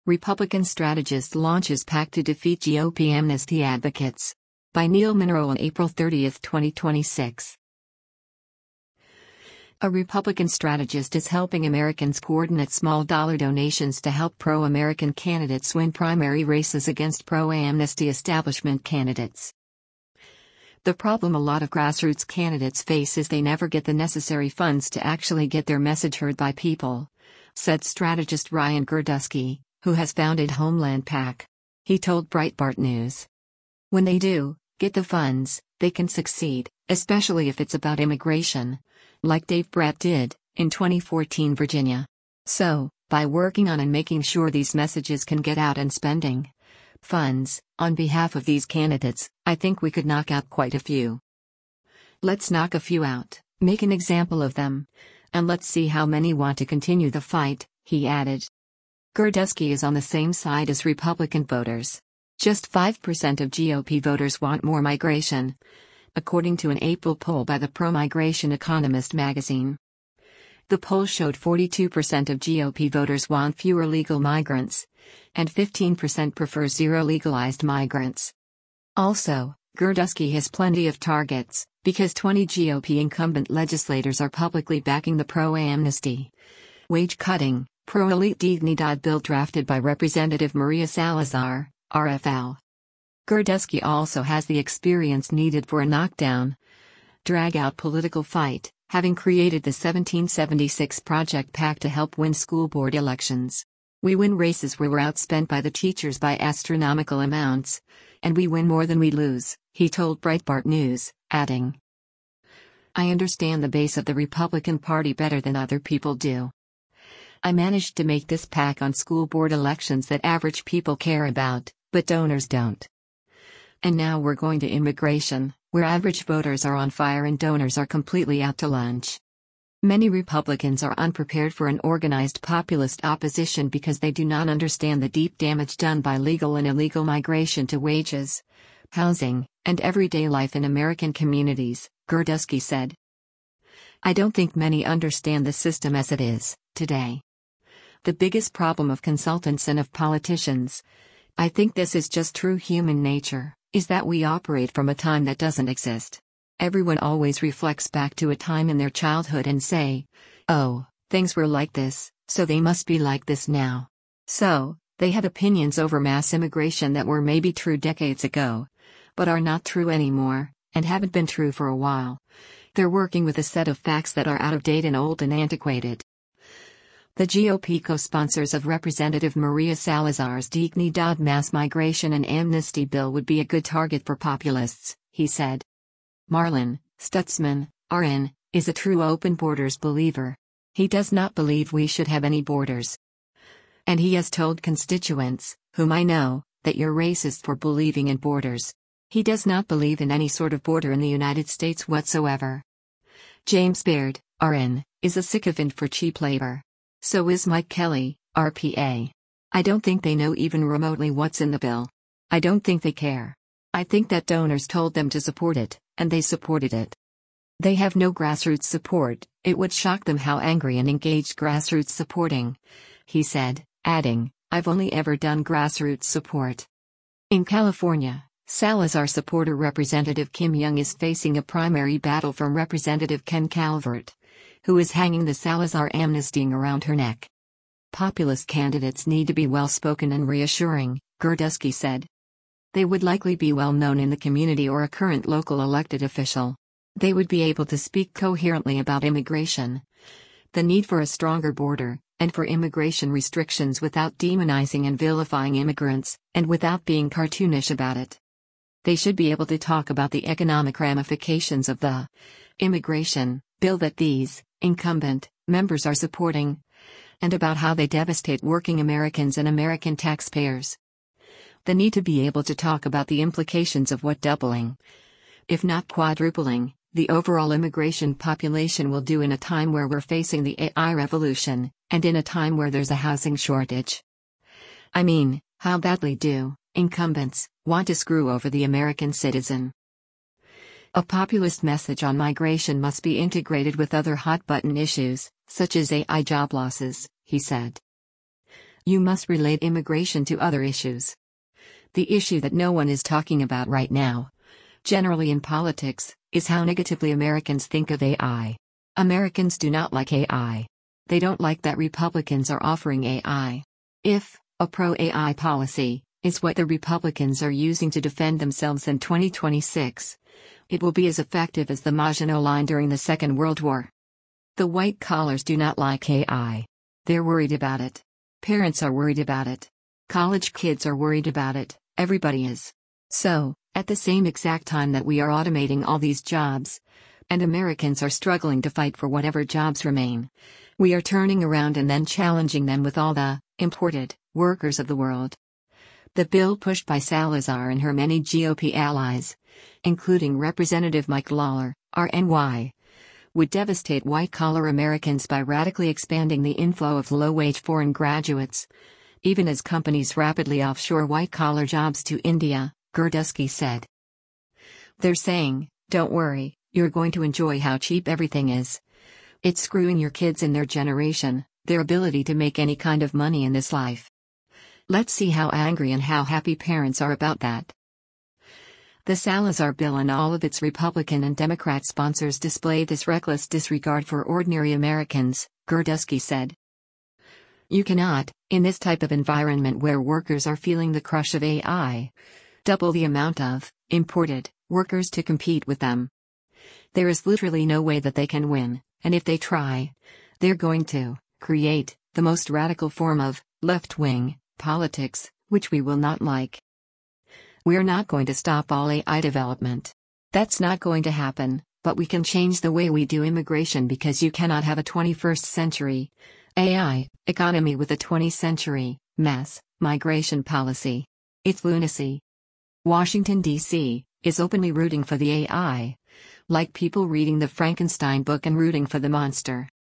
Republican strategist launches pact to defeat GOP amnesty advocates. By Neil Munro on April 30, 2026. A Republican strategist is helping Americans coordinate small dollar donations to help pro-American candidates win primary races against pro-amnesty establishment candidates. The problem a lot of grassroots candidates face is they never get the necessary funds to actually get their message heard by people, said strategist Ryan Girdusky, who has founded Homeland PAC. He told Breitbart News. When they do get the funds, they can succeed, especially if it's about immigration, like Dave Brat did, in 2014 Virginia. So, by working on and making sure these messages can get out and spending funds, on behalf of these candidates, I think we could knock out quite a few. Let's knock a few out, make an example of them, and let's see how many want to continue the fight, he added. Girdusky is on the same side as Republican voters. Just 5% of GOP voters want more migration, according to an April poll by the Pro-Migration Economist magazine. The poll showed 42% of GOP voters want fewer legal migrants, and 15% prefer zero legalized migrants. Also, Girdusky has plenty of targets, because 20 GOP incumbent legislators are publicly backing the pro-amnesty, wage-cutting, pro-elite Dignidad bill drafted by Representative Maria Salazar, RFL. Girdusky also has the experience needed for a knockdown, drag-out political fight, having created the 1776 Project PAC to help win school board elections. We win races where we're outspent by the teachers by astronomical amounts, and we win more than we lose, he told Breitbart News, adding, I understand the base of the Republican Party better than other people do. I managed to make this PAC on school board elections that average people care about, but donors don't. And now we're going to immigration, where average voters are on fire and donors are completely out to lunch. Many Republicans are unprepared for an organized populist opposition because they do not understand the deep damage done by legal and illegal migration to wages, housing, and everyday life in American communities, Girdusky said. I don't think many understand the system as it is, today. The biggest problem of consultants and of politicians, I think this is just true human nature, is that we operate from a time that doesn't exist. Everyone always reflects back to a time in their childhood and say, oh, things were like this, so they must be like this now. So, they have opinions over mass immigration that were maybe true decades ago, but are not true anymore, and haven't been true for a while. They're working with a set of facts that are out of date and old and antiquated. The GOP co-sponsors of Representative Maria Salazar's Dignidad mass migration and amnesty bill would be a good target for populists, he said. Marlin Stutzman, RN, is a true open borders believer. He does not believe we should have any borders. And he has told constituents, whom I know, that you're racist for believing in borders. He does not believe in any sort of border in the United States whatsoever. James Baird, RN, is a sycophant for cheap labor. So is Mike Kelly, RPA. I don't think they know even remotely what's in the bill. I don't think they care. I think that donors told them to support it, and they supported it. They have no grassroots support. It would shock them how angry and engaged grassroots supporting, he said, adding, I've only ever done grassroots support. In California, Salazar supporter Representative Kim Young is facing a primary battle from Representative Ken Calvert, who is hanging the Salazar amnestying around her neck. Populist candidates need to be well-spoken and reassuring, Girdusky said. They would likely be well-known in the community or a current local elected official. They would be able to speak coherently about immigration, the need for a stronger border, and for immigration restrictions without demonizing and vilifying immigrants, and without being cartoonish about it. They should be able to talk about the economic ramifications of the immigration bill that these incumbent members are supporting, and about how they devastate working Americans and American taxpayers. They need to be able to talk about the implications of what doubling, if not quadrupling, the overall immigration population will do in a time where we're facing the AI revolution, and in a time where there's a housing shortage. I mean, how badly do incumbents want to screw over the American citizen? A populist message on migration must be integrated with other hot-button issues, such as AI job losses, he said. You must relate immigration to other issues. The issue that no one is talking about right now, generally in politics, is how negatively Americans think of AI. Americans do not like AI. They don't like that Republicans are offering AI. If a pro-AI policy is what the Republicans are using to defend themselves in 2026, it will be as effective as the Maginot Line during the Second World War. The white collars do not like AI. They're worried about it. Parents are worried about it. College kids are worried about it. Everybody is. So, at the same exact time that we are automating all these jobs, and Americans are struggling to fight for whatever jobs remain, we are turning around and then challenging them with all the imported workers of the world. The bill pushed by Salazar and her many GOP allies, including Representative Mike Lawler, RNY, would devastate white-collar Americans by radically expanding the inflow of low-wage foreign graduates, even as companies rapidly offshore white-collar jobs to India, Gerdusky said. They're saying, don't worry, you're going to enjoy how cheap everything is. It's screwing your kids and their generation, their ability to make any kind of money in this life. Let's see how angry and how happy parents are about that. The Salazar bill and all of its Republican and Democrat sponsors display this reckless disregard for ordinary Americans, Gerdusky said. You cannot, in this type of environment where workers are feeling the crush of AI, double the amount of imported workers to compete with them. There is literally no way that they can win, and if they try, they're going to create the most radical form of left-wing politics, which we will not like. We're not going to stop all AI development. That's not going to happen, but we can change the way we do immigration because you cannot have a 21st century AI economy with a 20th century mass migration policy. It's lunacy. Washington, D.C., is openly rooting for the AI, like people reading the Frankenstein book and rooting for the monster.